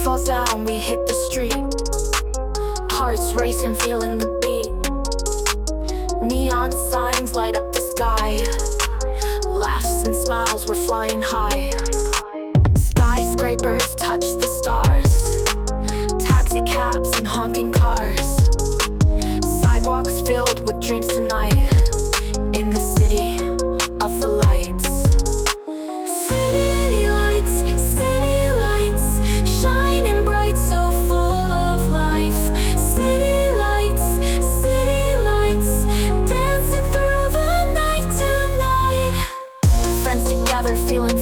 falls down, we hit the street. Hearts racing, feeling the beat. Neon signs light up the sky. Laughs and smiles, we're flying high. Skyscrapers touch the stars. Taxi cabs and honking cars. Sidewalks filled with dreams tonight. In the city of the lights. City lights, shining bright, so full of life. City lights, dancing through the night tonight. Friends together, feeling